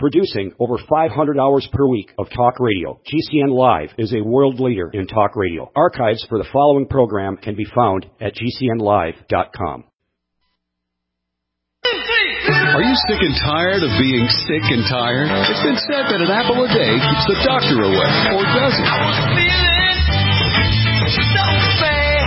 Producing over 500 hours per week of talk radio, GCN Live is a world leader in talk radio. Archives for the following program can be found at GCNlive.com. Are you sick and tired of being sick and tired? It's been said that an apple a day keeps the doctor away, or does it? I was feeling so bad.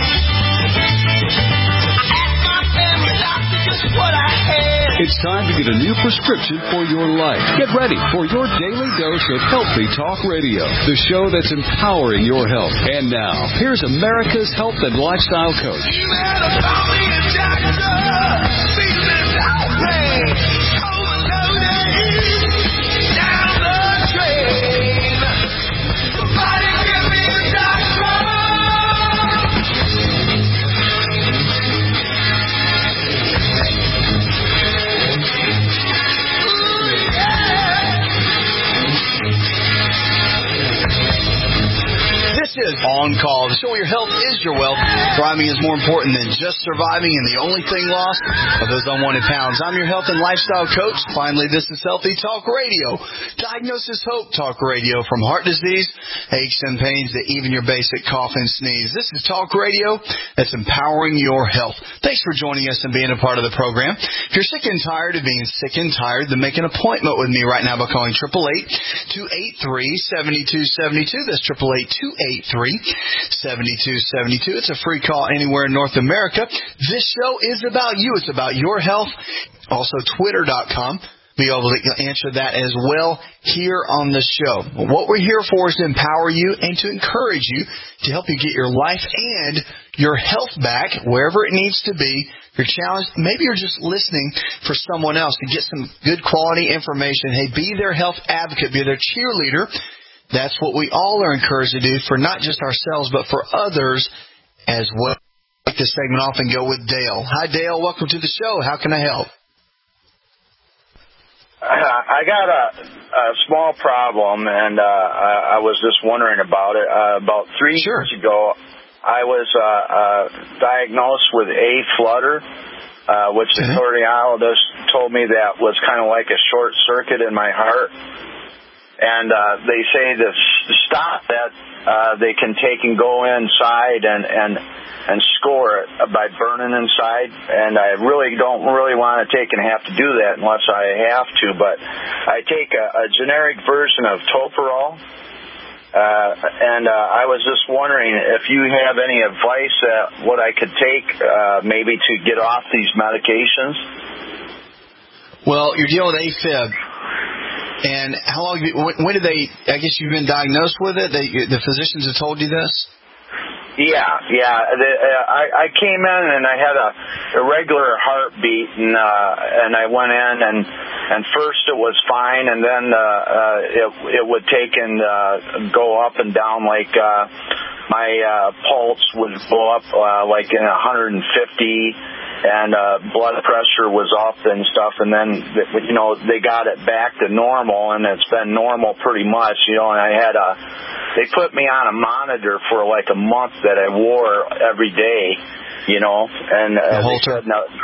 I asked my family doctor just what I had. It's time to get a new prescription for your life. Get ready for your daily dose of Healthy Talk Radio, the show that's empowering your health. And now, here's America's health and lifestyle coach. You better call me a doctor. Feeling outraged, overloaded, down the drain. Somebody give me a doctor. This is On Call, the show where your health is your wealth. Thriving is more important than just surviving, and the only thing lost are those unwanted pounds. I'm your health and lifestyle coach. Finally, this is Healthy Talk Radio. Diagnosis Hope Talk Radio, from heart disease, aches and pains, to even your basic cough and sneeze. This is Talk Radio that's empowering your health. Thanks for joining us and being a part of the program. If you're sick and tired of being sick and tired, then make an appointment with me right now by calling 888-283-7272. That's 888-283-7272. It's a free call anywhere in North America. This show is about you. It's about your health. Also, Twitter.com. Be able to answer that as well here on the show. What we're here for is to empower you and to encourage you, to help you get your life and your health back wherever it needs to be. If you're challenged, maybe you're just listening for someone else to get some good quality information. Hey, be their health advocate, be their cheerleader. That's what we all are encouraged to do for not just ourselves, but for others as well. I'd like this segment off and go with Dale. Hi, Dale. Welcome to the show. How can I help? I got a small problem, and I was just wondering about it. About 3 years ago, I was diagnosed with A-flutter, which the cardiologist told me that was kind of like a short circuit in my heart. And they say to stop that, they can take and go inside and score it by burning inside. And I really don't want to take and have to do that unless I have to. But I take a generic version of Toprol. And I was just wondering if you have any advice what I could take maybe to get off these medications. Well, you're dealing with AFib. And how long? When did they? I guess you've been diagnosed with it. The physicians have told you this. Yeah. I came in and I had a irregular heartbeat, and I went in and first it was fine, and then it would take and go up and down like my pulse would go up like in 150. And blood pressure was up and stuff, and then they got it back to normal, and it's been normal pretty much, and they put me on a monitor for like a month that I wore every day, and they said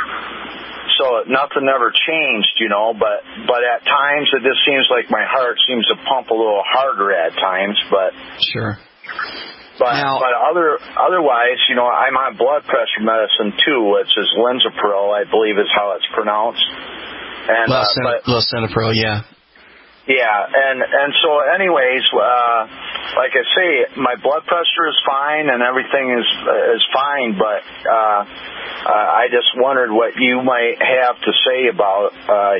so nothing ever changed, but at times it just seems like my heart seems to pump a little harder at times, but sure. But otherwise, I'm on blood pressure medicine too, which is Lisinopril, I believe is how it's pronounced. And Lisinopril, yeah. Yeah, and so anyways, like I say, my blood pressure is fine and everything is fine, but I just wondered what you might have to say about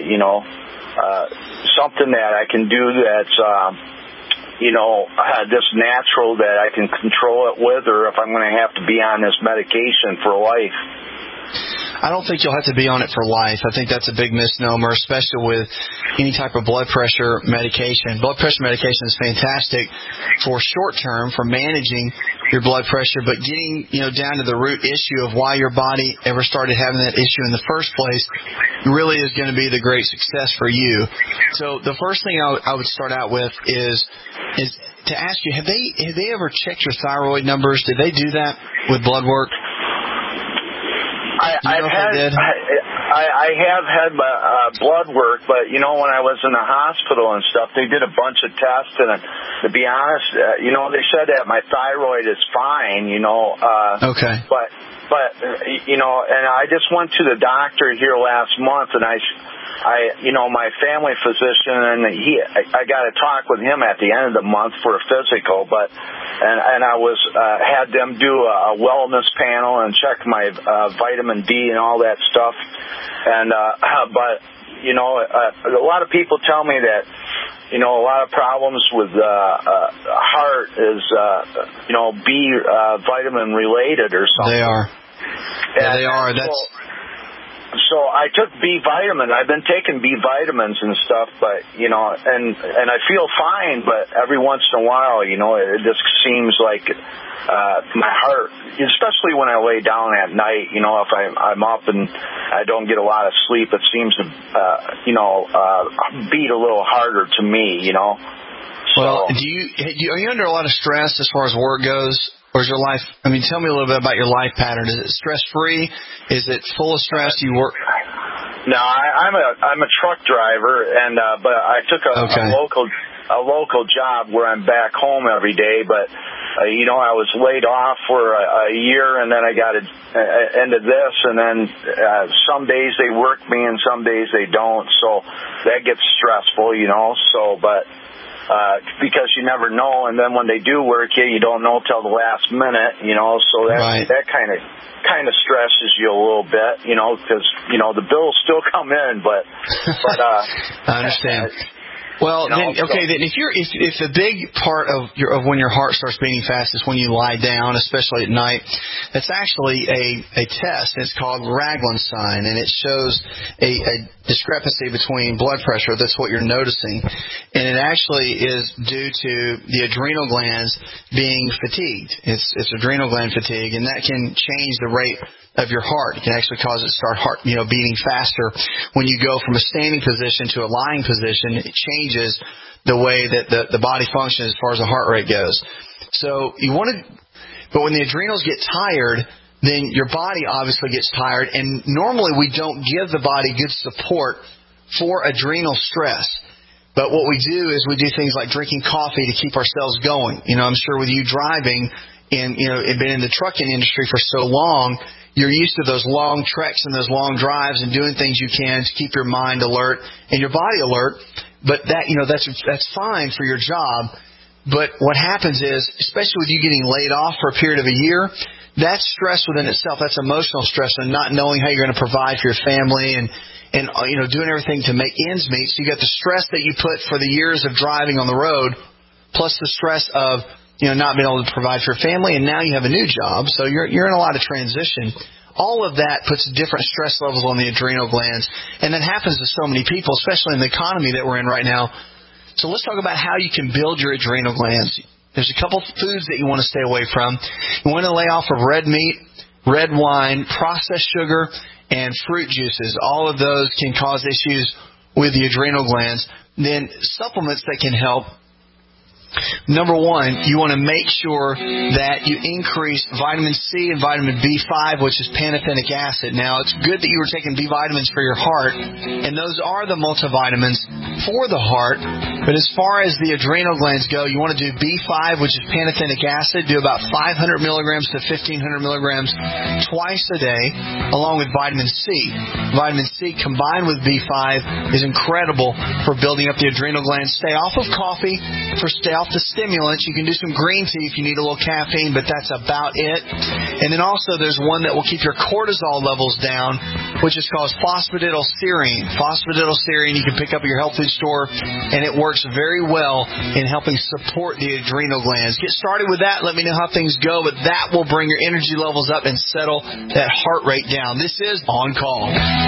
something that I can do that's just natural that I can control it with, or if I'm going to have to be on this medication for life. I don't think you'll have to be on it for life. I think that's a big misnomer, especially with any type of blood pressure medication. Blood pressure medication is fantastic for short term, for managing your blood pressure, but getting down to the root issue of why your body ever started having that issue in the first place really is going to be the great success for you. So the first thing I would start out with is to ask you, have they ever checked your thyroid numbers? Did they do that with blood work? I've I have had blood work, but, you know, when I was in the hospital and stuff, they did a bunch of tests, and to be honest, you know, they said that my thyroid is fine, you know. Okay. But, you know, and I just went to the doctor here last month, and I, you know, my family physician, and I got to talk with him at the end of the month for a physical, and I was, had them do a wellness panel and check my, vitamin D and all that stuff. And, but, you know, a lot of people tell me that, you know, a lot of problems with, heart is, you know, B, vitamin related or something. They are. Yeah, they are. So I took B vitamins. I've been taking B vitamins and stuff, but, you know, and I feel fine, but every once in a while, you know, it just seems like my heart, especially when I lay down at night, you know, if I'm up and I don't get a lot of sleep, it seems to, you know, beat a little harder to me, you know. Well, are you under a lot of stress as far as work goes? Or is your life, I mean, tell me a little bit about your life pattern. Is it stress-free? Is it full of stress? Do you work? No, I'm a truck driver, and but I took a local job where I'm back home every day, but you know, I was laid off for a year, and then I got into this, and then some days they work me and some days they don't, so that gets stressful, you know. So, but because you never know, and then when they do work you don't know till the last minute, you know, so that kind of stresses you a little bit, you know, because, you know, the bills still come in, but I understand. Well, you know, then if the big part of when your heart starts beating fast is when you lie down, especially at night, it's actually a test. It's called Ragland's sign, and it shows a discrepancy between blood pressure. That's what you're noticing, and it actually is due to the adrenal glands being fatigued. It's adrenal gland fatigue, and that can change the rate of your heart. It can actually cause it to start beating faster. When you go from a standing position to a lying position, it changes the way that the body functions as far as the heart rate goes. So but when the adrenals get tired, then your body obviously gets tired, and normally we don't give the body good support for adrenal stress. But what we do is we do things like drinking coffee to keep ourselves going. You know, I'm sure with you driving and, you know, been in the trucking industry for so long, you're used to those long treks and those long drives and doing things you can to keep your mind alert and your body alert. But that, you know, that's fine for your job. But what happens is, especially with you getting laid off for a period of a year, that's stress within itself. That's emotional stress and not knowing how you're going to provide for your family and you know, doing everything to make ends meet. So you got the stress that you put for the years of driving on the road, plus the stress of, you know, not being able to provide for your family, and now you have a new job, so you're in a lot of transition. All of that puts different stress levels on the adrenal glands, and that happens to so many people, especially in the economy that we're in right now. So let's talk about how you can build your adrenal glands. There's a couple of foods that you want to stay away from. You want to lay off of red meat, red wine, processed sugar, and fruit juices. All of those can cause issues with the adrenal glands. Then supplements that can help. Number one, you want to make sure that you increase vitamin C and vitamin B5, which is pantothenic acid. Now, it's good that you were taking B vitamins for your heart, and those are the multivitamins for the heart. But as far as the adrenal glands go, you want to do B5, which is pantothenic acid. Do about 500 milligrams to 1,500 milligrams twice a day, along with vitamin C. Vitamin C combined with B5 is incredible for building up the adrenal glands. Stay off of coffee. Stay off the stimulants. You can do some green tea if you need a little caffeine, but that's about it. And then also there's one that will keep your cortisol levels down, which is called phosphatidylserine. Phosphatidylserine you can pick up at your health food store, and it works very well in helping support the adrenal glands. Get started with that. Let me know how things go, but that will bring your energy levels up and settle that heart rate down. This is On Call.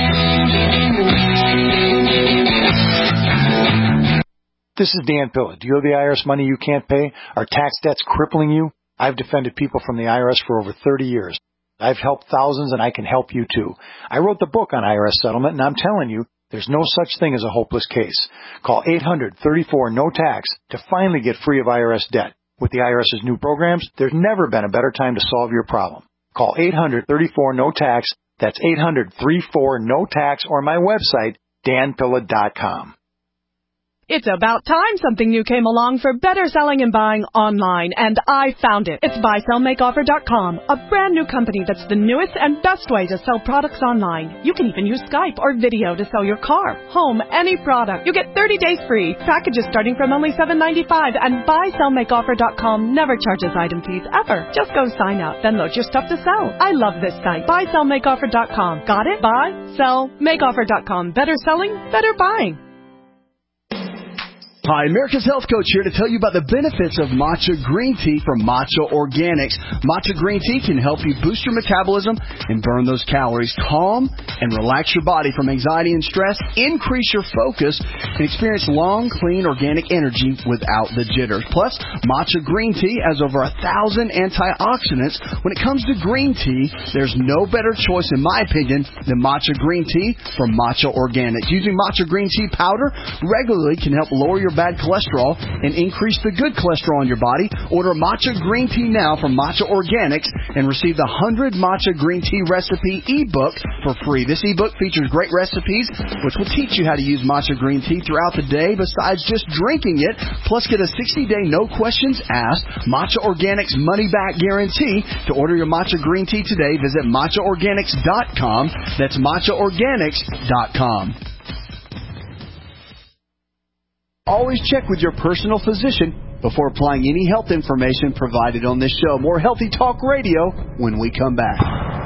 This is Dan Pilla. Do you owe the IRS money you can't pay? Are tax debts crippling you? I've defended people from the IRS for over 30 years. I've helped thousands, and I can help you too. I wrote the book on IRS settlement, and I'm telling you, there's no such thing as a hopeless case. Call 800-34-NO-TAX to finally get free of IRS debt. With the IRS's new programs, there's never been a better time to solve your problem. Call 800-34-NO-TAX That's 800-34-NO-TAX or my website, danpilla.com. It's about time something new came along for better selling and buying online, and I found it. It's BuySellMakeOffer.com, a brand new company that's the newest and best way to sell products online. You can even use Skype or video to sell your car, home, any product. You get 30 days free, packages starting from only $7.95, and BuySellMakeOffer.com never charges item fees, ever. Just go sign up, then load your stuff to sell. I love this site, BuySellMakeOffer.com. Got it? BuySellMakeOffer.com. Better selling, better buying. Hi, America's Health Coach here to tell you about the benefits of matcha green tea from Matcha Organics. Matcha green tea can help you boost your metabolism and burn those calories, calm and relax your body from anxiety and stress, increase your focus, and experience long, clean, organic energy without the jitters. Plus, matcha green tea has over 1,000 antioxidants. When it comes to green tea, there's no better choice, in my opinion, than matcha green tea from Matcha Organics. Using matcha green tea powder regularly can help lower your bad cholesterol and increase the good cholesterol in your body. Order matcha green tea now from Matcha Organics and receive the 100 matcha green tea recipe ebook for free. This ebook features great recipes which will teach you how to use matcha green tea throughout the day besides just drinking it. Plus, get a 60-day no questions asked Matcha Organics money back guarantee. To order your matcha green tea today, visit matchaorganics.com. That's matchaorganics.com. Always check with your personal physician before applying any health information provided on this show. More Healthy Talk Radio when we come back.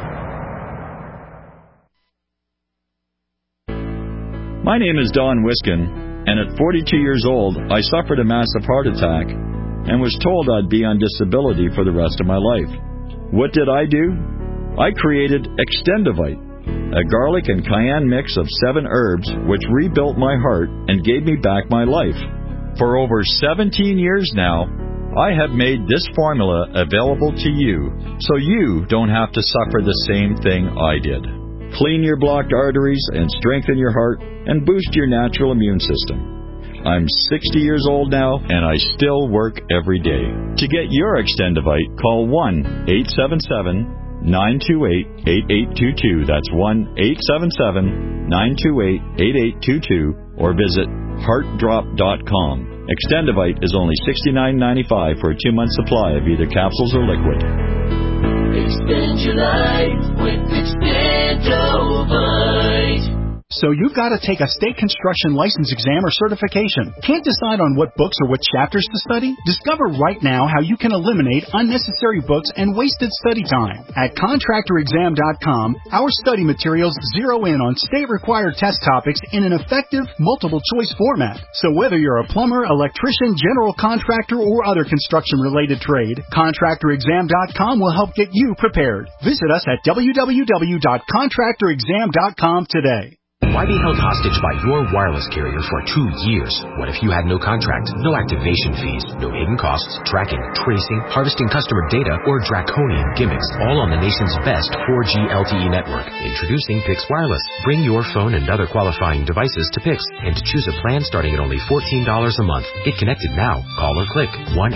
My name is Don Wiskin, and at 42 years old, I suffered a massive heart attack and was told I'd be on disability for the rest of my life. What did I do? I created Extendivite, a garlic and cayenne mix of 7 herbs which rebuilt my heart and gave me back my life. For over 17 years now, I have made this formula available to you so you don't have to suffer the same thing I did. Clean your blocked arteries and strengthen your heart and boost your natural immune system. I'm 60 years old now, and I still work every day. To get your Extendivite, call 1-877-928-8822. That's 1-877-928-8822, or visit heartdrop.com. Extendivite is only $69.95 for a 2-month supply of either capsules or liquid. Extend your life with Extendivite. So you've got to take a state construction license exam or certification. Can't decide on what books or what chapters to study? Discover right now how you can eliminate unnecessary books and wasted study time. At contractorexam.com, our study materials zero in on state-required test topics in an effective, multiple-choice format. So whether you're a plumber, electrician, general contractor, or other construction-related trade, contractorexam.com will help get you prepared. Visit us at www.contractorexam.com today. Why be held hostage by your wireless carrier for 2 years? What if you had no contract, no activation fees, no hidden costs, tracking, tracing, harvesting customer data, or draconian gimmicks, all on the nation's best 4G LTE network? Introducing Pix Wireless. Bring your phone and other qualifying devices to Pix and choose a plan starting at only $14 a month. Get connected now. Call or click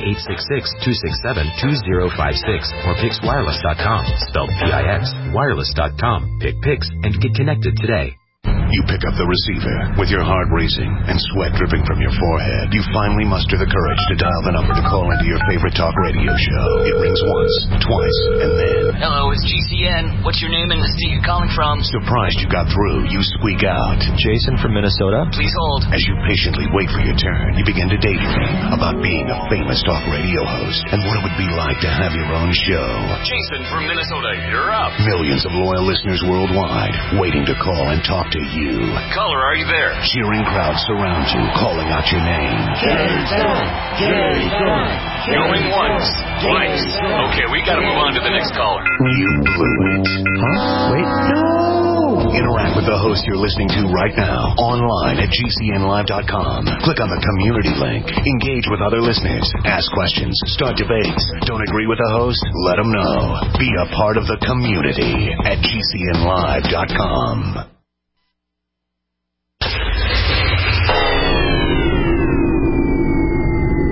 1-866-267-2056 or PixWireless.com. Spelled P-I-X. Wireless.com. Pick Pix and get connected today. You pick up the receiver with your heart racing and sweat dripping from your forehead. You finally muster the courage to dial the number to call into your favorite talk radio show. It rings once, twice, and then... Hello, it's GCN. What's your name and the state you're calling from? Surprised you got through, you squeak out. Jason from Minnesota. Please hold. As you patiently wait for your turn, you begin to daydream about being a famous talk radio host and what it would be like to have your own show. Jason from Minnesota, you're up. Millions of loyal listeners worldwide waiting to call and talk to you. Caller, are you there? Cheering crowds surround you, calling out your name. Jason! Jason! Going once, twice. Okay, we gotta move on to the next caller. You blew it. Huh? Wait, no! Interact with the host you're listening to right now, online at GCNlive.com. Click on the community link. Engage with other listeners. Ask questions. Start debates. Don't agree with the host? Let them know. Be a part of the community at GCNlive.com.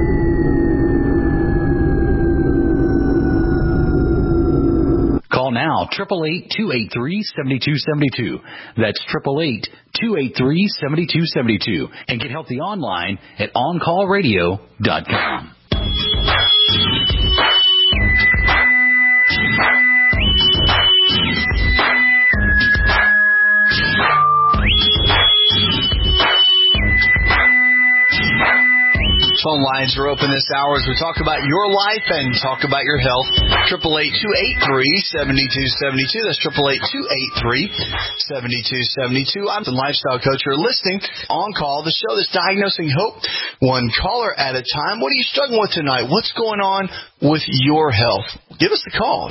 Call now now, 888-283-7272. That's 888-283-7272. And get healthy online at OnCallRadio.com. Phone lines are open this hour as we talk about your life and talk about your health. 888-283-7272. That's 888-283-7272. I'm the lifestyle coach. You're listening On Call, the show that's diagnosing hope one caller at a time. What are you struggling with tonight? What's going on with your health? Give us a call.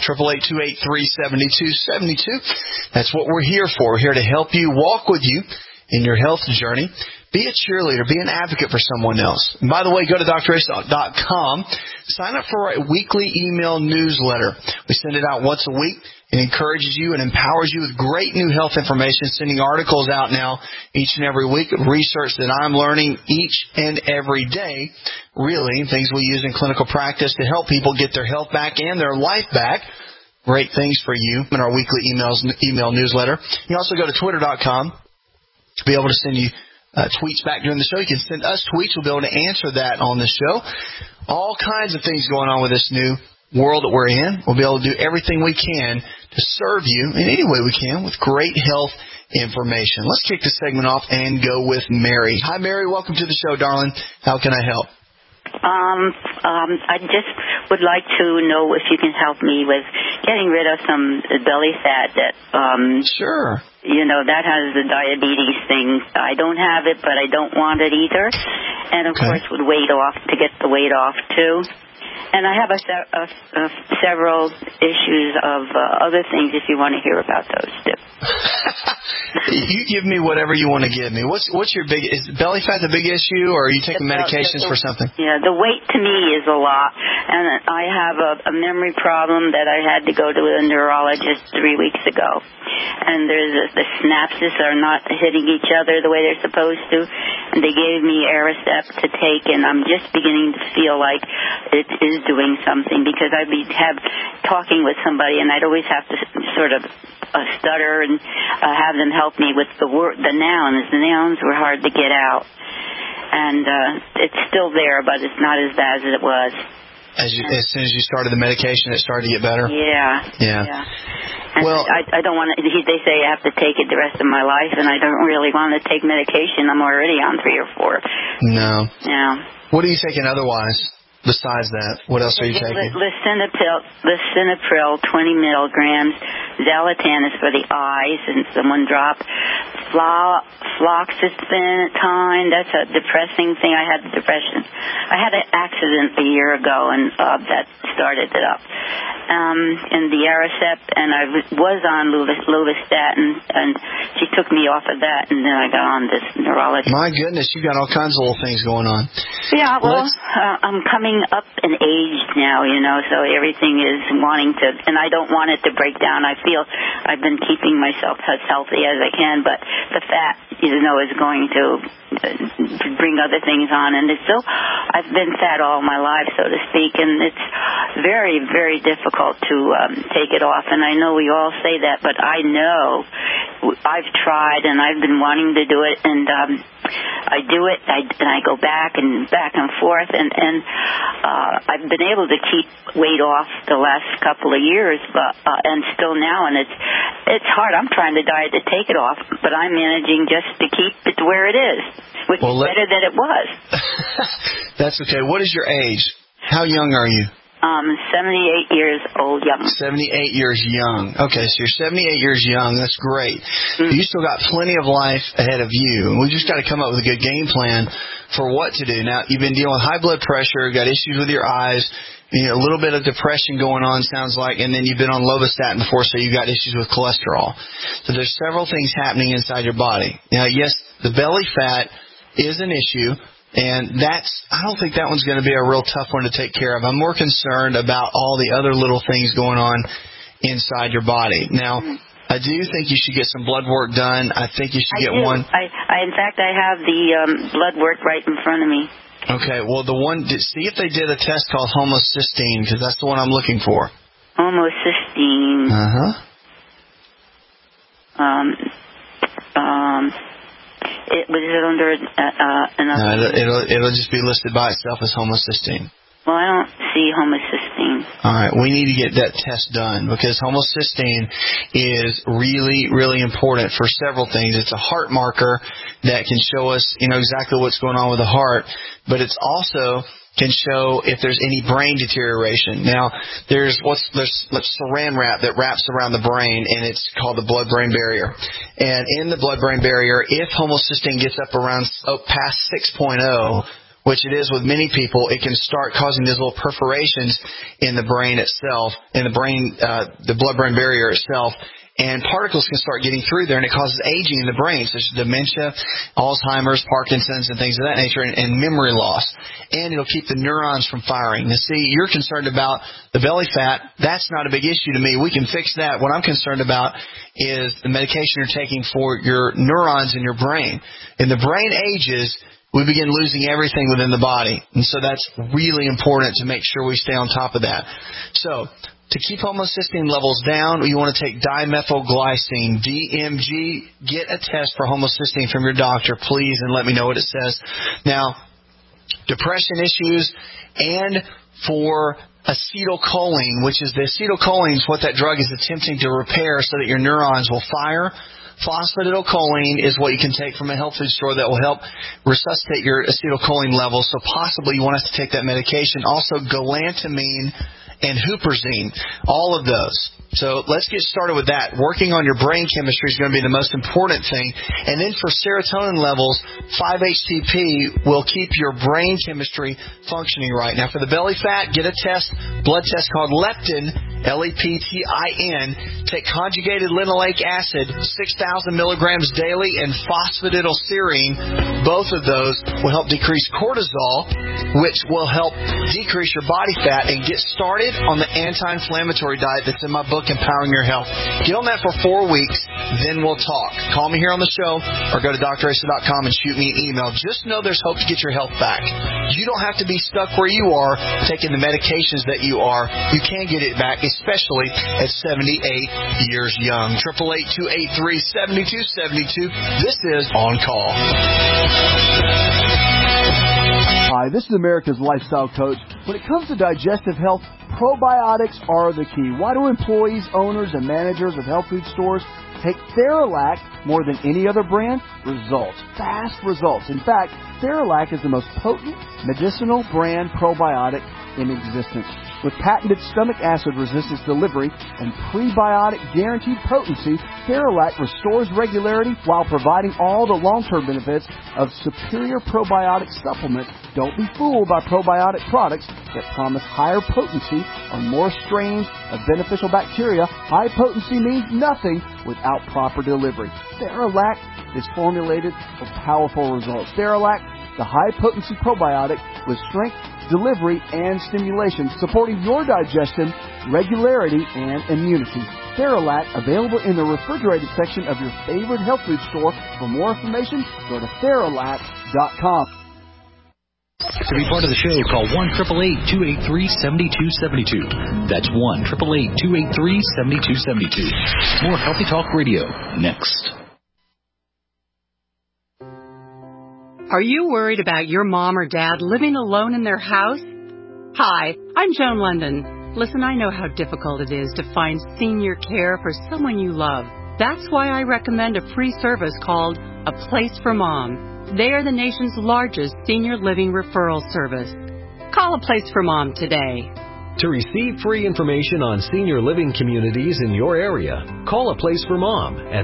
888-283-7272. That's what we're here for. We're here to help you, walk with you in your health journey. Be a cheerleader. Be an advocate for someone else. And by the way, go to drace.com. Sign up for a weekly email newsletter. We send it out once a week. It encourages you and empowers you with great new health information, sending articles out now each and every week of research that I'm learning each and every day, really, things we use in clinical practice to help people get their health back and their life back. Great things for you in our weekly email newsletter. You also go to twitter.com to be able to send you tweets back during the show. You can send us tweets. We'll be able to answer that on the show. All kinds of things going on with this new world that we're in. We'll be able to do everything we can to serve you in any way we can with great health information. Let's kick this segment off and go with Mary. Hi, Mary. Welcome to the show, darling. How can I help? I just would like to know if you can help me with getting rid of some belly fat that, sure. You know, that has the diabetes thing. I don't have it, but I don't want it either. And, of course, with weight off, to get the weight off, too. And I have several issues of other things if you want to hear about those, too. You give me whatever you want to give me. What's your big? Is belly fat the big issue, or are you taking medications for something? Yeah, the weight to me is a lot, and I have a memory problem that I had to go to a neurologist 3 weeks ago. And the synapses are not hitting each other the way they're supposed to, and they gave me Aricept to take, and I'm just beginning to feel like it is doing something because I'd be talking with somebody, and I'd always have to sort of stutter and have them help me with the nouns. The nouns were hard to get out. And it's still there, but it's not as bad as it was. As soon as you started the medication, it started to get better? Yeah. And well, I don't want to, they say I have to take it the rest of my life, and I don't really want to take medication. I'm already on 3 or 4. No. Yeah. What are you taking otherwise? Besides that, what else are you taking? Lisinopril, 20 milligrams. Zolotan is for the eyes, and someone dropped fluoxetine. That's a depressing thing. I had depression. I had an accident a year ago, and that started it up. And the Aricept, and I was on Lovastatin, and she took me off of that, and then I got on this neurology. My goodness, you got all kinds of little things going on. Yeah, well, I'm coming up in age now, you know, so everything is wanting to, and I don't want it to break down. I feel I've been keeping myself as healthy as I can, but the fat, you know, is going to bring other things on, and it's still, I've been fat all my life, so to speak, and it's very, very difficult to take it off, and I know we all say that, but I know I've tried, and I've been wanting to do it, and I do it, and I go back and forth, and I've been able to keep weight off the last couple of years, but and still now, and it's hard. I'm trying to diet to take it off, but I'm managing just to keep it where it is, which is better than it was. That's okay. What is your age? How young are you? 78 years old, young. 78 years young. Okay, so you're 78 years young. That's great. Mm-hmm. You still got plenty of life ahead of you. We just got to come up with a good game plan for what to do. Now, you've been dealing with high blood pressure, got issues with your eyes, you know, a little bit of depression going on, sounds like, and then you've been on Lovastatin before, so you got issues with cholesterol. So there's several things happening inside your body. Now, yes, the belly fat is an issue. And I don't think that one's going to be a real tough one to take care of. I'm more concerned about all the other little things going on inside your body. Now, I do think you should get some blood work done. I think you should get one. In fact, I have the blood work right in front of me. Okay, well, see if they did a test called homocysteine, because that's the one I'm looking for. Homocysteine. Uh-huh. Was it under another? No, it'll just be listed by itself as homocysteine. Well, I don't see homocysteine. All right, we need to get that test done because homocysteine is really, really important for several things. It's a heart marker that can show us, exactly what's going on with the heart, but it's also can show if there's any brain deterioration. Now, there's saran wrap that wraps around the brain, and it's called the blood-brain barrier. And in the blood-brain barrier, if homocysteine gets up past 6.0, which it is with many people, it can start causing these little perforations in the brain itself, the blood-brain barrier itself, and particles can start getting through there, and it causes aging in the brain, such as dementia, Alzheimer's, Parkinson's, and things of that nature, and memory loss. And it'll keep the neurons from firing. Now, see, you're concerned about the belly fat. That's not a big issue to me. We can fix that. What I'm concerned about is the medication you're taking for your neurons in your brain. And the brain ages, we begin losing everything within the body. And so that's really important to make sure we stay on top of that. So, to keep homocysteine levels down, you want to take dimethylglycine, DMG. Get a test for homocysteine from your doctor, please, and let me know what it says. Now, depression issues and for acetylcholine, which is the acetylcholine is what that drug is attempting to repair so that your neurons will fire. Phosphatidylcholine is what you can take from a health food store that will help resuscitate your acetylcholine levels. So possibly you want us to take that medication. Also, galantamine and huperzine, all of those. So let's get started with that. Working on your brain chemistry is going to be the most important thing. And then for serotonin levels, 5-HTP will keep your brain chemistry functioning right. Now for the belly fat, get a blood test called leptin, Leptin. Take conjugated linoleic acid, 6,000 milligrams daily, and phosphatidylserine. Both of those will help decrease cortisol, which will help decrease your body fat, and get started on the anti-inflammatory diet that's in my book, Empowering Your Health. Get on that for 4 weeks, then we'll talk. Call me here on the show or go to drasa.com and shoot me an email. Just know there's hope to get your health back. You don't have to be stuck where you are taking the medications that you are. You can get it back, especially at 78 years young. 888-283-7272. This is On Call. Hi, this is America's Lifestyle Coach. When it comes to digestive health, probiotics are the key. Why do employees, owners, and managers of health food stores take Theralac more than any other brand? Results. Fast results. In fact, Theralac is the most potent medicinal brand probiotic in existence. With patented stomach acid resistance delivery and prebiotic guaranteed potency, Theralac restores regularity while providing all the long-term benefits of superior probiotic supplement. Don't be fooled by probiotic products that promise higher potency or more strains of beneficial bacteria. High potency means nothing without proper delivery. Theralac is formulated for powerful results. Theralac, the high-potency probiotic with strength, delivery, and stimulation, supporting your digestion, regularity, and immunity. Theralac, available in the refrigerated section of your favorite health food store. For more information, go to Theralac.com. To be part of the show, call 1-888-283-7272. That's 1-888-283-7272. More Healthy Talk Radio, next. Are you worried about your mom or dad living alone in their house? Hi, I'm Joan London. Listen, I know how difficult it is to find senior care for someone you love. That's why I recommend a free service called A Place for Mom. They are the nation's largest senior living referral service. Call A Place for Mom today. To receive free information on senior living communities in your area, call A Place for Mom at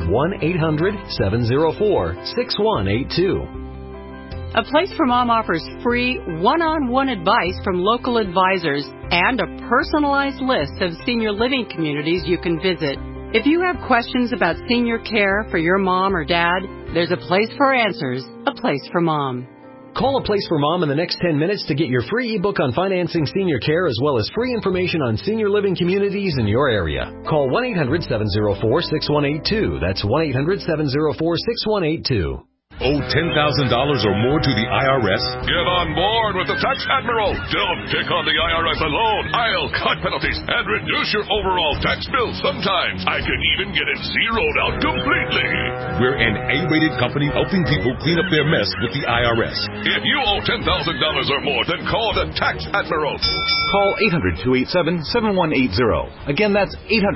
1-800-704-6182. A Place for Mom offers free one-on-one advice from local advisors and a personalized list of senior living communities you can visit. If you have questions about senior care for your mom or dad, there's a place for answers, A Place for Mom. Call A Place for Mom in the next 10 minutes to get your free ebook on financing senior care as well as free information on senior living communities in your area. Call 1-800-704-6182. That's 1-800-704-6182. Owe $10,000 or more to the IRS? Get on board with the Tax Admiral. Don't take on the IRS alone. I'll cut penalties and reduce your overall tax bill. Sometimes I can even get it zeroed out completely. We're an A-rated company helping people clean up their mess with the IRS. If you owe $10,000 or more, then call the Tax Admiral. Call 800-287-7180. Again, that's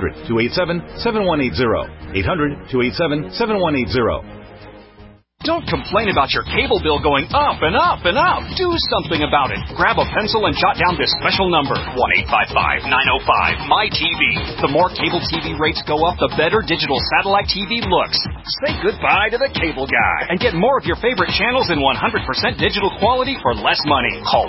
800-287-7180. 800-287-7180. Don't complain about your cable bill going up and up and up. Do something about it. Grab a pencil and jot down this special number, 1-855-905-MY-TV. The more cable TV rates go up, the better digital satellite TV looks. Say goodbye to the cable guy and get more of your favorite channels in 100% digital quality for less money. Call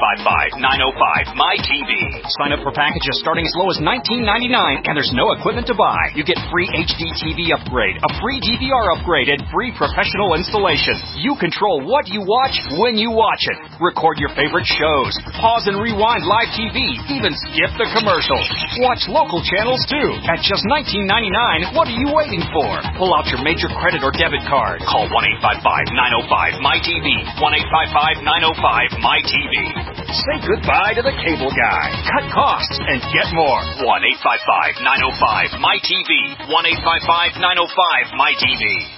1-855-905-MY-TV. Sign up for packages starting as low as $19.99, and there's no equipment to buy. You get free HD TV upgrade, a free DVR upgrade, and free professional installation. You control what you watch when you watch it. Record your favorite shows. Pause and rewind live TV. Even skip the commercials. Watch local channels too. At just $19.99, what are you waiting for? Pull out your major credit or debit card. Call 1-855-905-MY-TV. 1-855-905-MY-TV. Say goodbye to the cable guy. Cut costs and get more. 1-855-905-MY-TV. 1-855-905-MY-TV.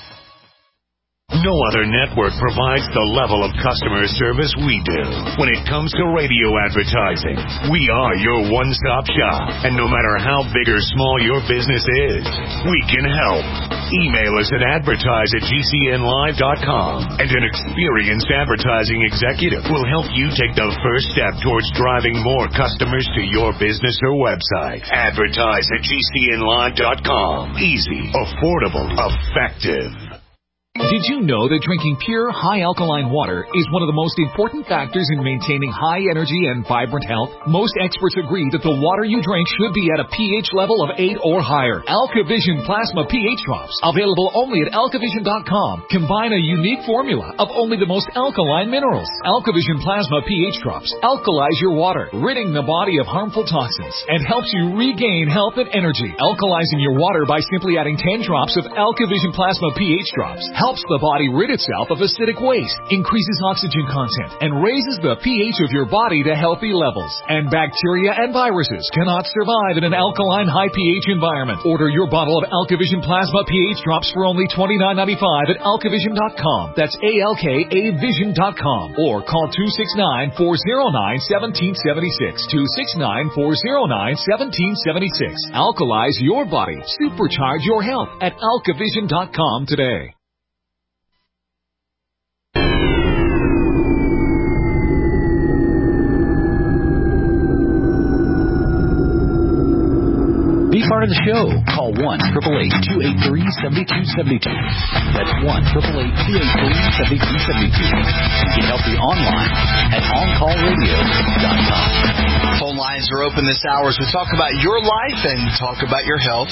No other network provides the level of customer service we do. When it comes to radio advertising, we are your one-stop shop. And no matter how big or small your business is, we can help. Email us at advertise@gcnlive.com, and an experienced advertising executive will help you take the first step towards driving more customers to your business or website. Advertise at gcnlive.com. Easy, affordable, effective. Did you know that drinking pure, high-alkaline water is one of the most important factors in maintaining high energy and vibrant health? Most experts agree that the water you drink should be at a pH level of 8 or higher. AlkaVision Plasma pH Drops, available only at alkavision.com, combine a unique formula of only the most alkaline minerals. AlkaVision Plasma pH Drops alkalize your water, ridding the body of harmful toxins, and helps you regain health and energy. Alkalizing your water by simply adding 10 drops of AlkaVision Plasma pH Drops helps the body rid itself of acidic waste, increases oxygen content, and raises the pH of your body to healthy levels. And bacteria and viruses cannot survive in an alkaline high pH environment. Order your bottle of AlkaVision Plasma pH Drops for only $29.95 at alkavision.com. That's ALKAvision.com. Or call 269-409-1776. 269-409-1776. Alkalize your body. Supercharge your health at alkavision.com today. Be part of the show. Call 1-888-283-7272. That's 1-888-283-7272. Get healthy online at OnCallRadio.com. Phone lines are open this hour as we talk about your life and talk about your health.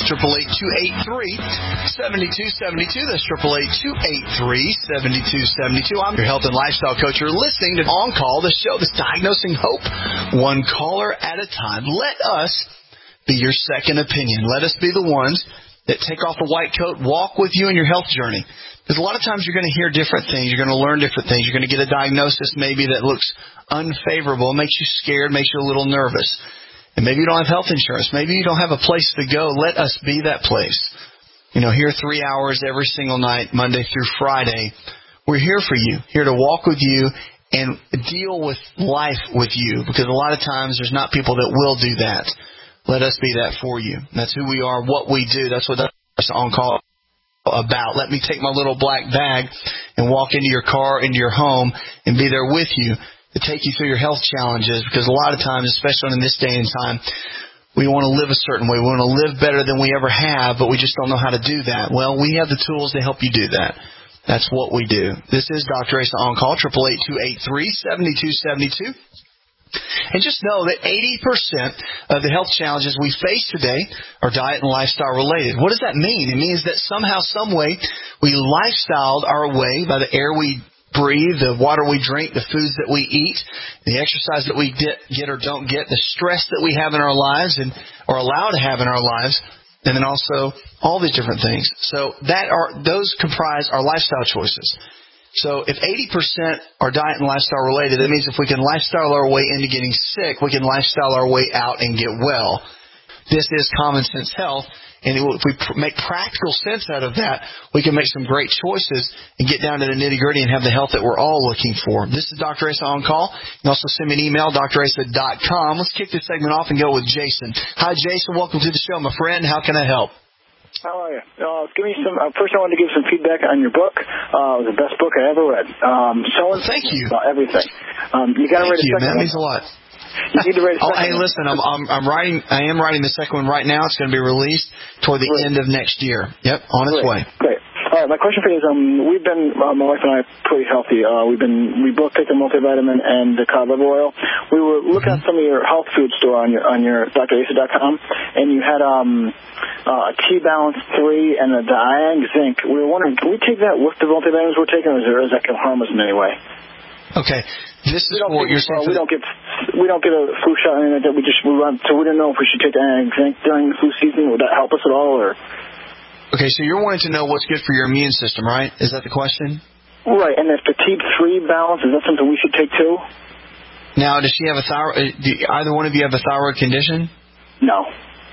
888-283-7272. That's 888-283-7272. I'm your health and lifestyle coach. You're listening to On Call, the show that's diagnosing hope one caller at a time. Let us be your second opinion. Let us be the ones that take off the white coat, walk with you in your health journey. Because a lot of times you're going to hear different things. You're going to learn different things. You're going to get a diagnosis maybe that looks unfavorable, makes you scared, makes you a little nervous. And maybe you don't have health insurance. Maybe you don't have a place to go. Let us be that place. You know, here 3 hours every single night, Monday through Friday. We're here for you, here to walk with you and deal with life with you. Because a lot of times there's not people that will do that. Let us be that for you. That's who we are, what we do. That's what that's On Call about. Let me take my little black bag and walk into your car, into your home, and be there with you to take you through your health challenges. Because a lot of times, especially in this day and time, we want to live a certain way. We want to live better than we ever have, but we just don't know how to do that. Well, we have the tools to help you do that. That's what we do. This is Dr. Asa On Call, 888-283-7272. And just know that 80% of the health challenges we face today are diet and lifestyle related. What does that mean? It means that somehow, some way, we lifestyled our way by the air we breathe, the water we drink, the foods that we eat, the exercise that we get or don't get, the stress that we have in our lives and are allowed to have in our lives, and then also all these different things. So those comprise our lifestyle choices. So if 80% are diet and lifestyle related, that means if we can lifestyle our way into getting sick, we can lifestyle our way out and get well. This is common sense health. And if we make practical sense out of that, we can make some great choices and get down to the nitty-gritty and have the health that we're all looking for. This is Dr. Asa on call. You can also send me an email, drasa.com. Let's kick this segment off and go with Jason. Hi, Jason. Welcome to the show, my friend. How can I help? How are you? Give me some. First, I wanted to give some feedback on your book. It was the best book I ever read. Thank you. About everything. You got to read a second one. That means a lot. You need to write a second hey, listen, I'm writing. I am writing the second one right now. It's going to be released toward the end of next year. Yep, on its way. Great. All right. My question for you is, we've been my wife and I pretty healthy. We both take the multivitamin and the cod liver oil. We were looking at some of your health food store on your drasa.com, and you had a T-Balance 3 and a Diang Zinc. We were wondering, can we take that with the multivitamins we're taking, or is that going to harm us in any way? Okay. This is what you're saying. We don't get a flu shot or anything like that. So we don't know if we should take the zinc during the flu season. Would that help us at all? Or okay, so you're wanting to know what's good for your immune system, right? Is that the question? Right. And if the T3 balance, is that something we should take too? Now, does she have a thyroid? Do either one of you have a thyroid condition? No.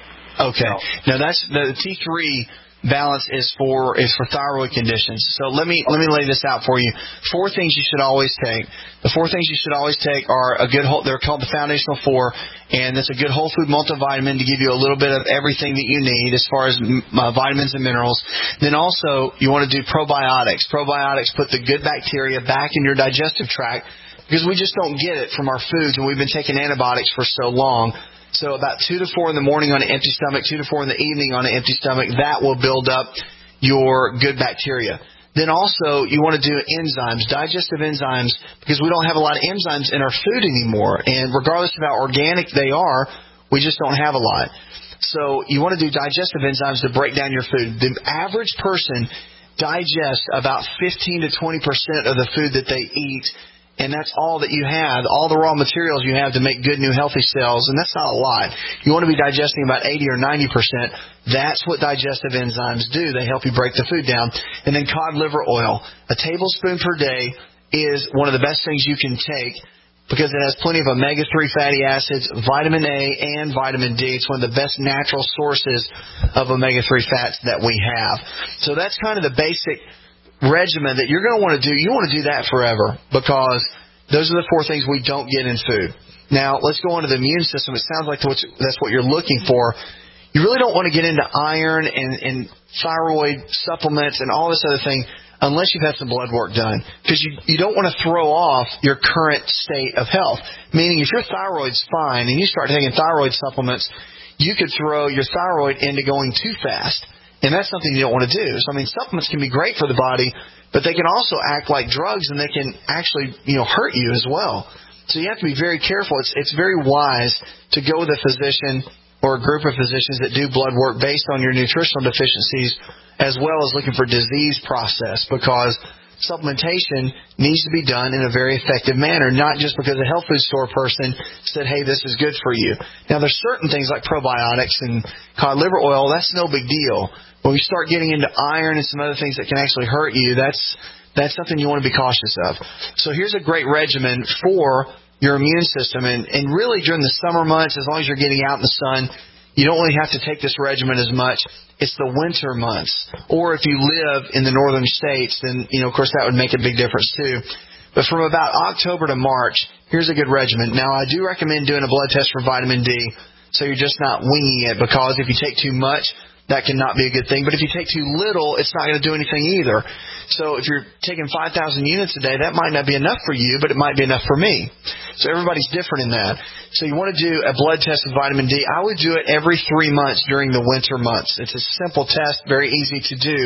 Okay. No. Now that's the T3 balance is for thyroid conditions. So let me lay this out for you. 4 things you should always take. The 4 things you should always take are they're called the Foundational 4, and that's a good whole food multivitamin to give you a little bit of everything that you need as far as vitamins and minerals. Then also you want to do probiotics. Probiotics put the good bacteria back in your digestive tract because we just don't get it from our foods, and we've been taking antibiotics for so long. So about 2 to 4 in the morning on an empty stomach, 2 to 4 in the evening on an empty stomach, that will build up your good bacteria. Then also you want to do enzymes, digestive enzymes, because we don't have a lot of enzymes in our food anymore. And regardless of how organic they are, we just don't have a lot. So you want to do digestive enzymes to break down your food. The average person digests about 15 to 20% of the food that they eat. And that's all that you have, all the raw materials you have to make good new healthy cells, and that's not a lot. You want to be digesting about 80 or 90%. That's what digestive enzymes do. They help you break the food down. And then cod liver oil. A tablespoon per day is one of the best things you can take because it has plenty of omega-3 fatty acids, vitamin A, and vitamin D. It's one of the best natural sources of omega-3 fats that we have. So that's kind of the basic regimen that you're going to want to do. You want to do that forever because those are the 4 things we don't get in food. Now, let's go on to the immune system. It sounds like that's what you're looking for. You really don't want to get into iron and thyroid supplements and all this other thing unless you've had some blood work done because you don't want to throw off your current state of health. Meaning if your thyroid's fine and you start taking thyroid supplements, you could throw your thyroid into going too fast. And that's something you don't want to do. So, supplements can be great for the body, but they can also act like drugs, and they can actually, hurt you as well. So you have to be very careful. It's very wise to go with a physician or a group of physicians that do blood work based on your nutritional deficiencies as well as looking for disease process because supplementation needs to be done in a very effective manner, not just because a health food store person said, hey, this is good for you. Now, there's certain things like probiotics and cod liver oil, that's no big deal. When we start getting into iron and some other things that can actually hurt you, that's something you want to be cautious of. So here's a great regimen for your immune system. And really during the summer months, as long as you're getting out in the sun, you don't really have to take this regimen as much. It's the winter months. Or if you live in the northern states, then, of course, that would make a big difference too. But from about October to March, here's a good regimen. Now, I do recommend doing a blood test for vitamin D so you're just not winging it because if you take too much, that cannot be a good thing. But if you take too little, it's not going to do anything either. So if you're taking 5,000 units a day, that might not be enough for you, but it might be enough for me. So everybody's different in that. So you want to do a blood test with vitamin D. I would do it every 3 months during the winter months. It's a simple test, very easy to do.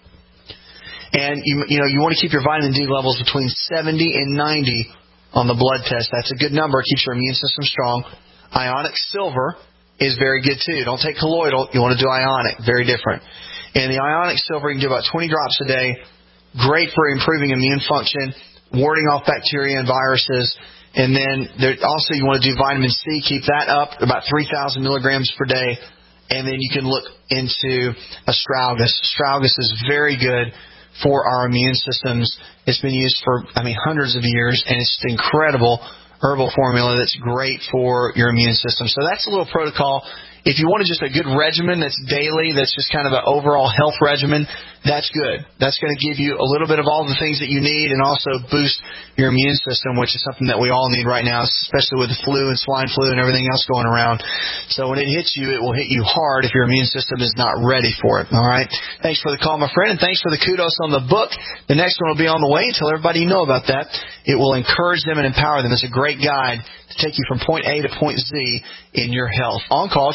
And you want to keep your vitamin D levels between 70 and 90 on the blood test. That's a good number. It keeps your immune system strong. Ionic silver is very good too. Don't take colloidal. You want to do ionic. Very different. And the ionic silver, you can do about 20 drops a day. Great for improving immune function, warding off bacteria and viruses. And then also you want to do vitamin C. Keep that up about 3,000 milligrams per day. And then you can look into astragalus. Astragalus is very good for our immune systems. It's been used for, hundreds of years, and it's an incredible herbal formula that's great for your immune system. So that's a little protocol. If you want just a good regimen that's daily, that's just kind of an overall health regimen, that's good. That's going to give you a little bit of all the things that you need and also boost your immune system, which is something that we all need right now, especially with the flu and swine flu and everything else going around. So when it hits you, it will hit you hard if your immune system is not ready for it. All right? Thanks for the call, my friend, and thanks for the kudos on the book. The next one will be on the way. Tell everybody you know about that. It will encourage them and empower them. It's a great guide to take you from point A to point Z in your health. On call,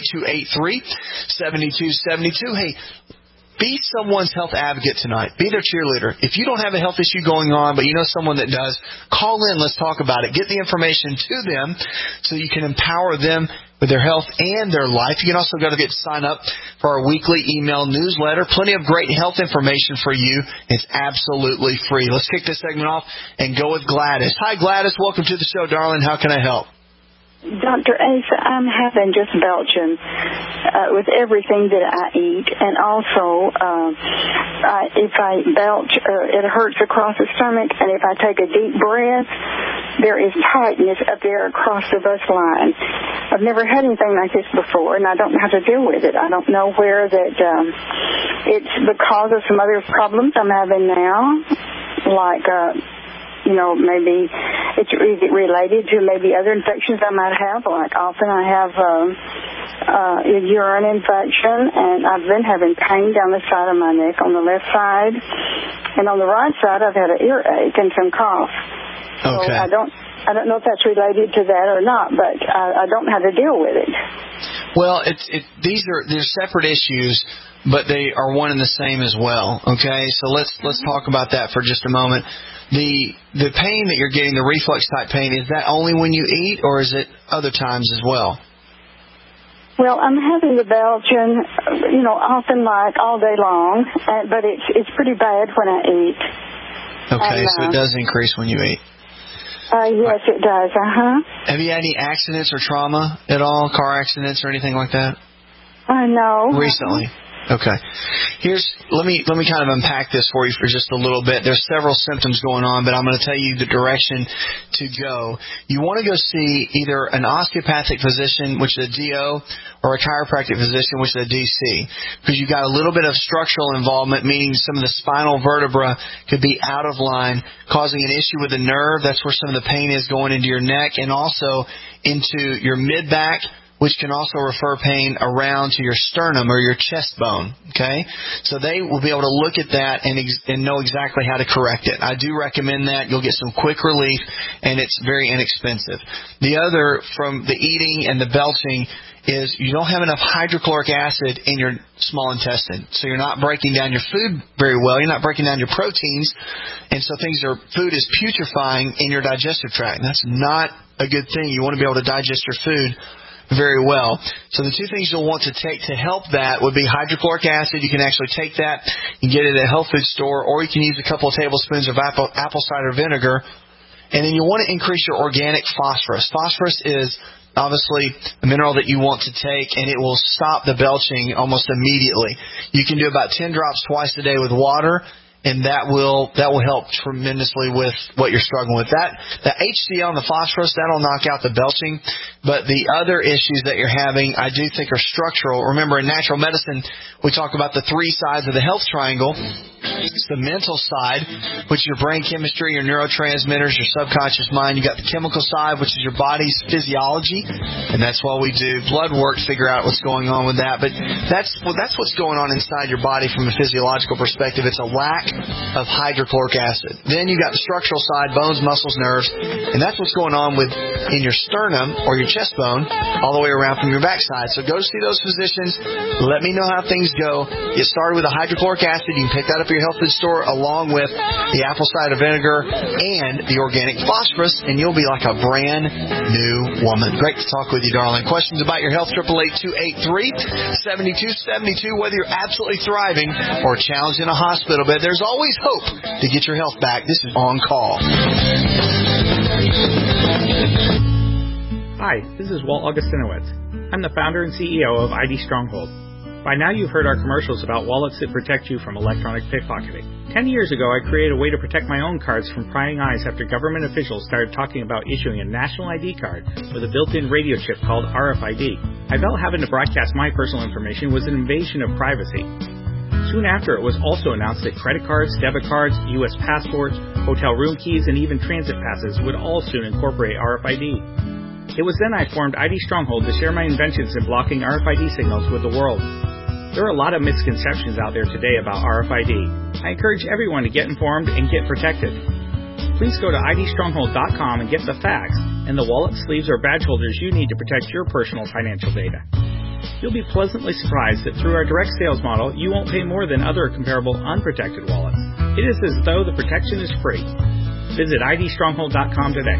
888-283-7272. Hey, be someone's health advocate tonight. Be their cheerleader. If you don't have a health issue going on, but you know someone that does, call in. Let's talk about it. Get the information to them so you can empower them with their health and their life. You can also go to sign up for our weekly email newsletter. Plenty of great health information for you. It's absolutely free. Let's kick this segment off and go with Gladys. Hi, Gladys. Welcome to the show, darling. How can I help? Dr. Asa, I'm having just belching with everything that I eat, and also if I belch, it hurts across the stomach, and if I take a deep breath, there is tightness up there across the bus line. I've never had anything like this before, and I don't know how to deal with it. I don't know where that it's because of some other problems I'm having now, like maybe it's related to maybe other infections I might have. Like often I have a urine infection, and I've been having pain down the side of my neck on the left side, and on the right side I've had an earache and some cough. Okay. So I don't know if that's related to that or not, but I don't know how to deal with it. Well, they're separate issues, but they are one and the same as well. Okay, so let's talk about that for just a moment. The pain that you're getting, the reflux type pain, is that only when you eat, or is it other times as well? Well, I'm having the belching, often like all day long, but it's pretty bad when I eat. Okay, so it does increase when you eat. Yes, it does. Have you had any accidents or trauma at all, car accidents or anything like that? No. Recently? Okay. Let me kind of unpack this for you for just a little bit. There's several symptoms going on, but I'm going to tell you the direction to go. You want to go see either an osteopathic physician, which is a DO, or a chiropractic physician, which is a DC, because you've got a little bit of structural involvement, meaning some of the spinal vertebra could be out of line, causing an issue with the nerve. That's where some of the pain is going into your neck and also into your mid-back, which can also refer pain around to your sternum or your chest bone, okay? So they will be able to look at that and know exactly how to correct it. I do recommend that. You'll get some quick relief, and it's very inexpensive. The other, from the eating and the belching, is you don't have enough hydrochloric acid in your small intestine. So you're not breaking down your food very well. You're not breaking down your proteins. And so food is putrefying in your digestive tract. And that's not a good thing. You want to be able to digest your food very well. So the two things you'll want to take to help that would be hydrochloric acid. You can actually take that and get it at a health food store, or you can use a couple of tablespoons of apple cider vinegar. And then you want to increase your organic phosphorus. Phosphorus is obviously a mineral that you want to take, and it will stop the belching almost immediately. You can do about 10 drops twice a day with water, and that will help tremendously with what you're struggling with. The HCl and the phosphorus, that'll knock out the belching. But the other issues that you're having, I do think, are structural. Remember, in natural medicine, we talk about the three sides of the health triangle. It's the mental side, which is your brain chemistry, your neurotransmitters, your subconscious mind. You got the chemical side, which is your body's physiology, and that's why we do blood work to figure out what's going on with that. But that's what's going on inside your body from a physiological perspective. It's a lack of hydrochloric acid. Then you got the structural side, bones, muscles, nerves, and that's what's going on in your sternum or your chest bone all the way around from your backside. So go see those physicians. Let me know how things go. Get started with the hydrochloric acid. You can pick that up at your health food store along with the apple cider vinegar and the organic phosphorus, and you'll be like a brand new woman. Great to talk with you, darling. Questions about your health? 888-283-7272. Whether you're absolutely thriving or challenged in a hospital bed, there's always hope to get your health back. This is On Call. Hi, this is Walt Augustinowicz. I'm the founder and CEO of ID Stronghold. By now you've heard our commercials about wallets that protect you from electronic pickpocketing. 10 years ago, I created a way to protect my own cards from prying eyes after government officials started talking about issuing a national ID card with a built-in radio chip called RFID. I felt having to broadcast my personal information was an invasion of privacy. Soon after, it was also announced that credit cards, debit cards, U.S. passports, hotel room keys, and even transit passes would all soon incorporate RFID. It was then I formed ID Stronghold to share my inventions in blocking RFID signals with the world. There are a lot of misconceptions out there today about RFID. I encourage everyone to get informed and get protected. Please go to idstronghold.com and get the facts and the wallet, sleeves, or badge holders you need to protect your personal financial data. You'll be pleasantly surprised that through our direct sales model, you won't pay more than other comparable unprotected wallets. It is as though the protection is free. Visit idstronghold.com today.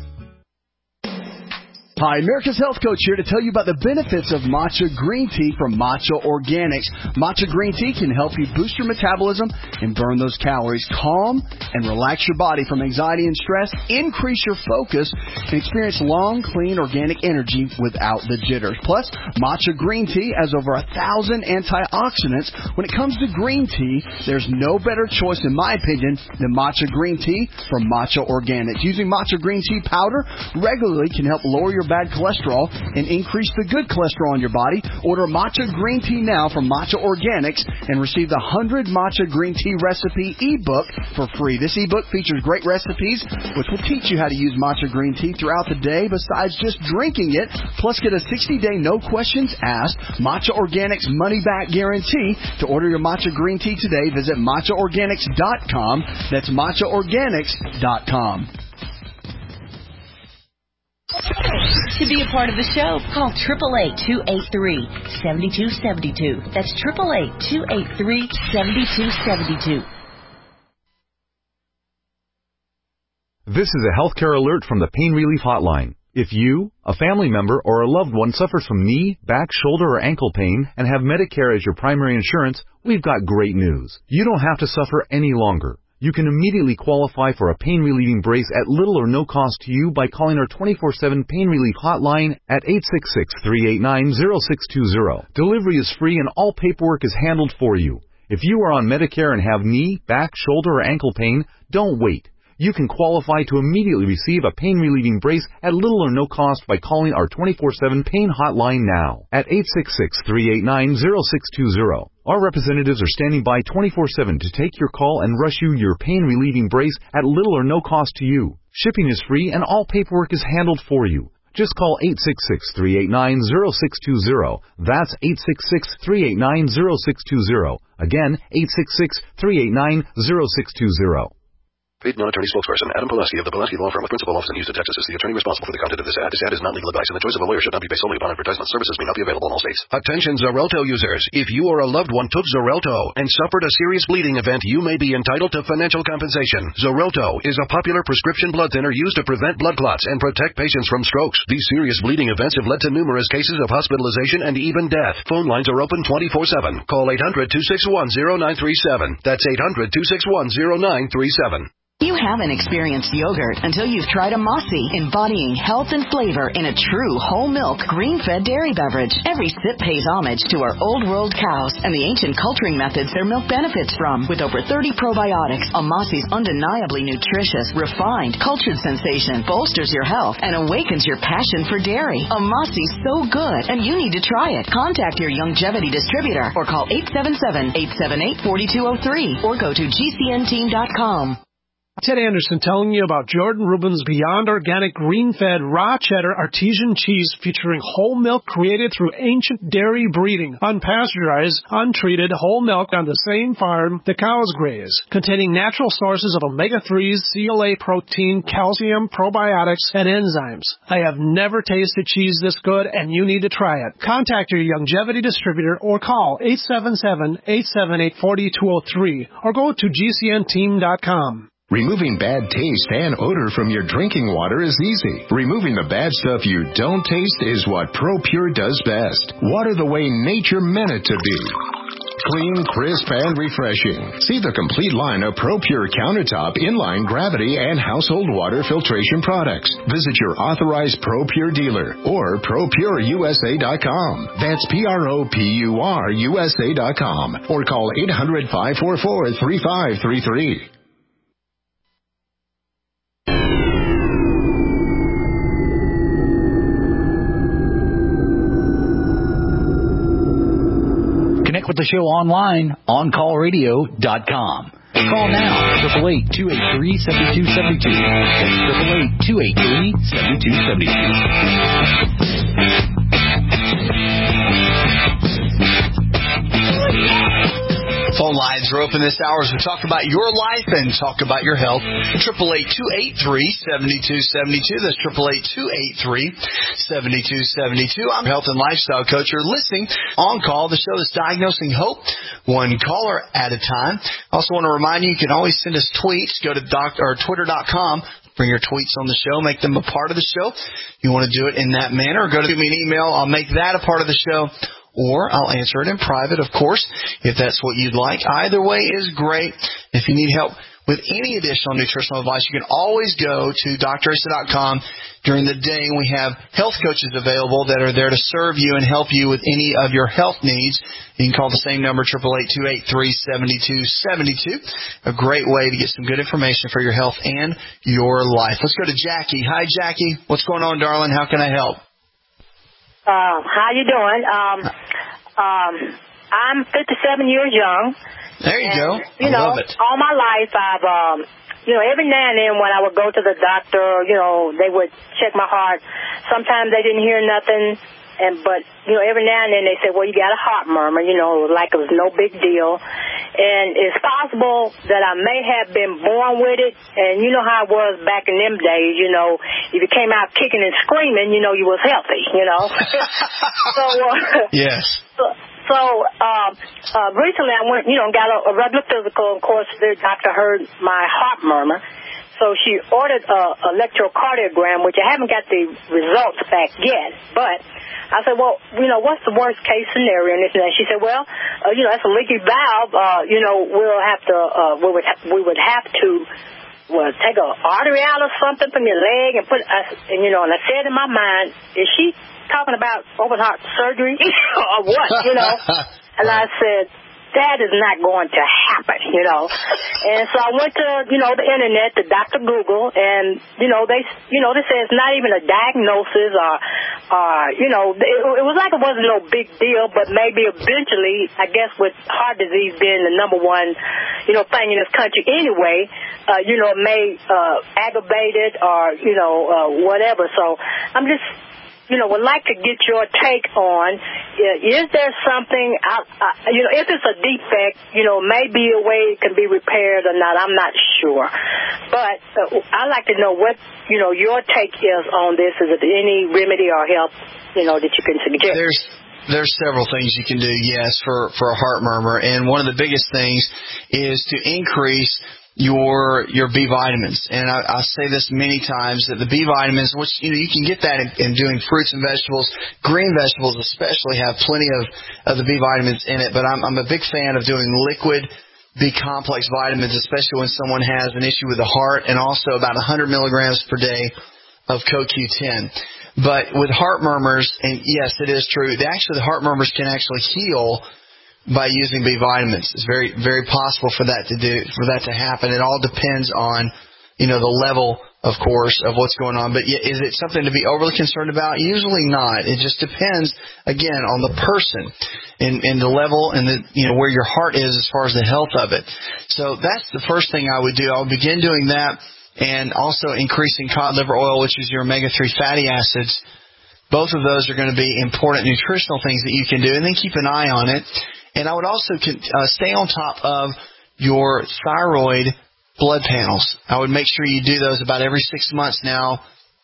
Hi, America's Health Coach here to tell you about the benefits of matcha green tea from Matcha Organics. Matcha green tea can help you boost your metabolism and burn those calories, calm and relax your body from anxiety and stress, increase your focus, and experience long, clean, organic energy without the jitters. Plus, matcha green tea has over 1,000 antioxidants. When it comes to green tea, there's no better choice, in my opinion, than matcha green tea from Matcha Organics. Using matcha green tea powder regularly can help lower your bad cholesterol and increase the good cholesterol in your body. Order matcha green tea now from Matcha Organics and receive the 100 matcha green tea recipe ebook for free. This ebook features great recipes which will teach you how to use matcha green tea throughout the day besides just drinking it. Plus, get a 60-day no questions asked Matcha Organics money back guarantee. To order your matcha green tea today, visit matchaorganics.com. That's matchaorganics.com. To be a part of the show, call 888-283-7272. That's 888-283-7272. This is a healthcare alert from the Pain Relief Hotline. If you, a family member, or a loved one suffers from knee, back, shoulder, or ankle pain and have Medicare as your primary insurance, we've got great news. You don't have to suffer any longer. You can immediately qualify for a pain-relieving brace at little or no cost to you by calling our 24/7 Pain Relief Hotline at 866-389-0620. Delivery is free and all paperwork is handled for you. If you are on Medicare and have knee, back, shoulder, or ankle pain, don't wait. You can qualify to immediately receive a pain-relieving brace at little or no cost by calling our 24/7 Pain Hotline now at 866-389-0620. Our representatives are standing by 24/7 to take your call and rush you your pain-relieving brace at little or no cost to you. Shipping is free and all paperwork is handled for you. Just call 866-389-0620. That's 866-389-0620. Again, 866-389-0620. Paid non-attorney spokesperson Adam Pileski of the Pileski Law Firm with principal office in Houston, Texas is the attorney responsible for the content of this ad. This ad is not legal advice, and the choice of a lawyer should not be based solely upon advertisement. Services may not be available in all states. Attention Xarelto users. If you or a loved one took Xarelto and suffered a serious bleeding event, you may be entitled to financial compensation. Xarelto is a popular prescription blood thinner used to prevent blood clots and protect patients from strokes. These serious bleeding events have led to numerous cases of hospitalization and even death. Phone lines are open 24/7. Call 800-261-0937. That's 800-261-0937. You haven't experienced yogurt until you've tried a Mossy, embodying health and flavor in a true whole milk, green-fed dairy beverage. Every sip pays homage to our old world cows and the ancient culturing methods their milk benefits from. With over 30 probiotics, a Mossy's undeniably nutritious, refined, cultured sensation bolsters your health and awakens your passion for dairy. A Mossy's so good, and you need to try it. Contact your Youngevity distributor or call 877-878-4203 or go to gcnteam.com. Ted Anderson telling you about Jordan Rubin's Beyond Organic Green-Fed Raw Cheddar Artesian Cheese featuring whole milk created through ancient dairy breeding, unpasteurized, untreated whole milk on the same farm the cows graze, containing natural sources of omega-3s, CLA protein, calcium, probiotics, and enzymes. I have never tasted cheese this good, and you need to try it. Contact your Youngevity distributor or call 877-878-4203 or go to gcnteam.com. Removing bad taste and odor from your drinking water is easy. Removing the bad stuff you don't taste is what ProPure does best. Water the way nature meant it to be. Clean, crisp, and refreshing. See the complete line of ProPure countertop, inline, gravity, and household water filtration products. Visit your authorized ProPure dealer or ProPureUSA.com. That's ProPureUSA.com or call 800-544-3533. Connect with the show online, OnCallRadio.com. Call now, 888-283-7272. That's 888-283-7272. Phone lines are open this hour as we talk about your life and talk about your health. 888-283-7272. That's 888-283-7272. I'm health and lifestyle coach. You're listening On Call, the show that's diagnosing hope, one caller at a time. I also want to remind you, you can always send us tweets. Go to Twitter.com. Bring your tweets on the show. Make them a part of the show. You want to do it in that manner. Go to me an email. I'll make that a part of the show. Or I'll answer it in private, of course, if that's what you'd like. Either way is great. If you need help with any additional nutritional advice, you can always go to drasa.com. During the day, we have health coaches available that are there to serve you and help you with any of your health needs. You can call the same number, 888-283-7272. A great way to get some good information for your health and your life. Let's go to Jackie. Hi, Jackie. What's going on, darling? How can I help? How you doing? I'm 57 years young. There you go. I love it. All my life I've, every now and then when I would go to the doctor, they would check my heart. Sometimes they didn't hear nothing. But every now and then they say, well, you got a heart murmur, like it was no big deal. And it's possible that I may have been born with it. And you know how it was back in them days, if you came out kicking and screaming, you was healthy, So, yes. So recently I went, got a regular physical. Of course, the doctor heard my heart murmur. So she ordered an electrocardiogram, which I haven't got the results back yet. But I said, well, what's the worst case scenario? And this and that. She said, well, that's a leaky valve. We'll have to, we would have to take an artery out or something from your leg and and I said in my mind, is she talking about open heart surgery or what? And I said, that is not going to happen, And so I went to, the internet, to Dr. Google, and, they say it's not even a diagnosis or it was like it wasn't no big deal, but maybe eventually, I guess with heart disease being the number one, thing in this country anyway, it may aggravate it or, whatever. So I'm just, would like to get your take on, is there something, if it's a defect, maybe a way it can be repaired or not, I'm not sure. But I'd like to know what, your take is on this. Is there any remedy or help, that you can suggest? There's several things you can do, yes, for a heart murmur. And one of the biggest things is to increase your B vitamins. And I say this many times, that the B vitamins, which you can get that in doing fruits and vegetables. Green vegetables especially have plenty of the B vitamins in it, but I'm a big fan of doing liquid B complex vitamins, especially when someone has an issue with the heart, and also about 100 milligrams per day of CoQ10. But with heart murmurs, and yes, it is true, the heart murmurs can actually heal by using B vitamins. It's very, very possible for that to happen. It all depends on, the level, of course, of what's going on. But is it something to be overly concerned about? Usually not. It just depends, again, on the person and the level and where your heart is as far as the health of it. So that's the first thing I would do. I would begin doing that, and also increasing cod liver oil, which is your omega-3 fatty acids. Both of those are going to be important nutritional things that you can do, and then keep an eye on it. And I would also stay on top of your thyroid blood panels. I would make sure you do those about every 6 months now.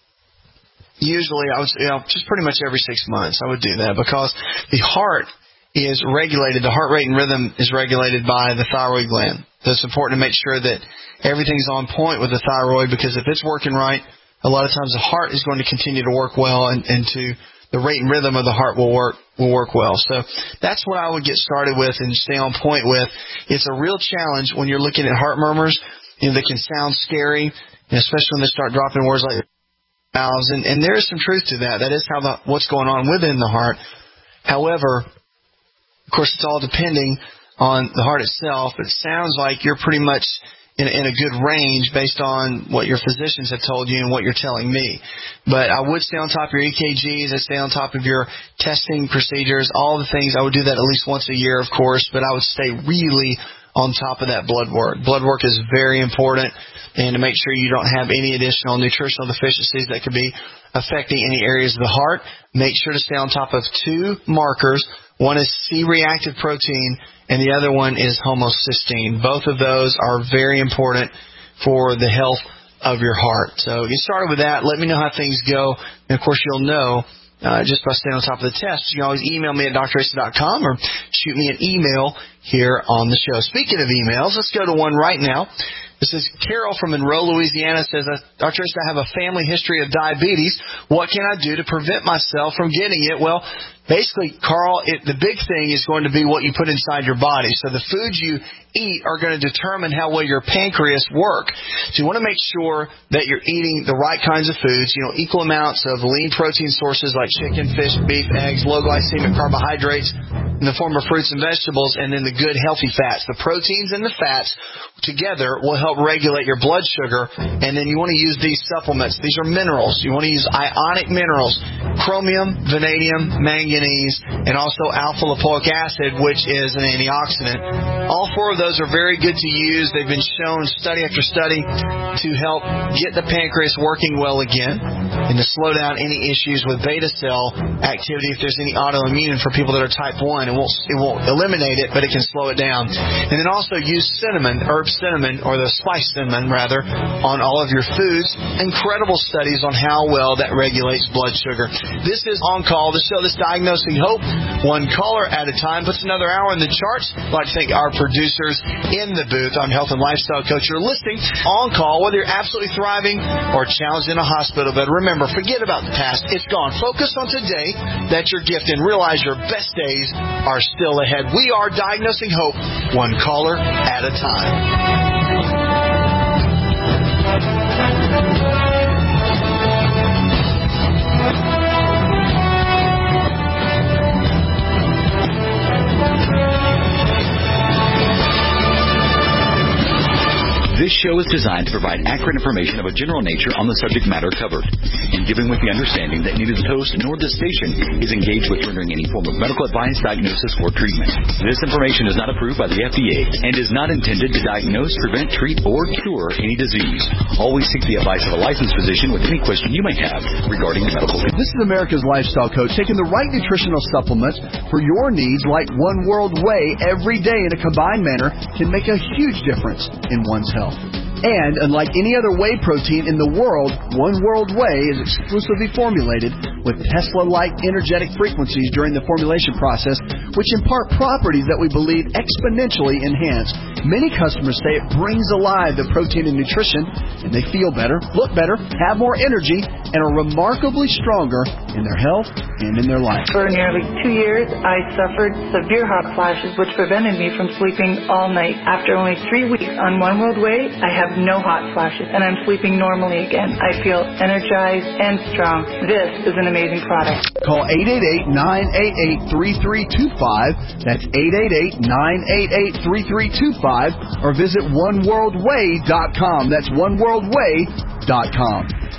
Usually, I would just pretty much every 6 months I would do that, because the heart is regulated, the heart rate and rhythm is regulated by the thyroid gland. So it's important to make sure that everything's on point with the thyroid, because if it's working right, a lot of times the heart is going to continue to work well and to the rate and rhythm of the heart will work well. So that's what I would get started with and stay on point with. It's a real challenge when you're looking at heart murmurs. They can sound scary, especially when they start dropping words like valves. And there is some truth to that. That is what's going on within the heart. However, of course, it's all depending on the heart itself. It sounds like you're pretty much in a good range based on what your physicians have told you and what you're telling me. But I would stay on top of your EKGs. I'd stay on top of your testing procedures, all the things. I would do that at least once a year, of course, but I would stay really on top of that blood work. Blood work is very important, and to make sure you don't have any additional nutritional deficiencies that could be affecting any areas of the heart. Make sure to stay on top of two markers. One is C-reactive protein, and the other one is homocysteine. Both of those are very important for the health of your heart. So get started with that. Let me know how things go. And, of course, you'll know just by staying on top of the test. You can always email me at drasa.com or shoot me an email here on the show. Speaking of emails, let's go to one right now. This is Carol from Monroe, Louisiana, says, Dr. Asa, I have a family history of diabetes. What can I do to prevent myself from getting it? Well, basically, Carl, the big thing is going to be what you put inside your body. So the foods you eat are going to determine how well your pancreas work. So you want to make sure that you're eating the right kinds of foods, equal amounts of lean protein sources like chicken, fish, beef, eggs, low glycemic carbohydrates in the form of fruits and vegetables, and then the good healthy fats. The proteins and the fats together will help regulate your blood sugar, and then you want to use these supplements. These are minerals. You want to use ionic minerals, chromium, vanadium, manganese, and also alpha-lipoic acid, which is an antioxidant. All four of those are very good to use. They've been shown study after study to help get the pancreas working well again and to slow down any issues with beta cell activity if there's any autoimmune for people that are type 1. It won't eliminate it, but it can slow it down. And then also use cinnamon, herb cinnamon, or the spice cinnamon rather, on all of your foods. Incredible studies on how well that regulates blood sugar. This is On Call, the show that's diagnosing hope, one caller at a time. Puts another hour in the charts. I'd like to thank our producers in the booth. I'm Health and Lifestyle Coach. You're listening On Call, whether you're absolutely thriving or challenged in a hospital bed. Remember, forget about the past. It's gone. Focus on today. That's your gift, and realize your best days are still ahead. We are diagnosing hope, one caller at a time. This show is designed to provide accurate information of a general nature on the subject matter covered, and given with the understanding that neither the host nor this station is engaged with rendering any form of medical advice, diagnosis, or treatment. This information is not approved by the FDA and is not intended to diagnose, prevent, treat, or cure any disease. Always seek the advice of a licensed physician with any question you may have regarding medical conditions. This is America's Lifestyle Coach, taking the right nutritional supplements for your needs, like One World Whey, every day in a combined manner can make a huge difference in one's health. And unlike any other whey protein in the world, One World Whey is exclusively formulated with Tesla-like energetic frequencies during the formulation process, which impart properties that we believe exponentially enhance. Many customers say it brings alive the protein and nutrition, and they feel better, look better, have more energy, and are remarkably stronger in their health and in their life. For nearly 2 years, I suffered severe hot flashes, which prevented me from sleeping all night. After only 3 weeks on One World Whey, I have no hot flashes, and I'm sleeping normally again. I feel energized and strong. This is an amazing product. Call 888-988-3325. That's 888-988-3325. Or visit oneworldwhey.com. That's oneworldwhey.com.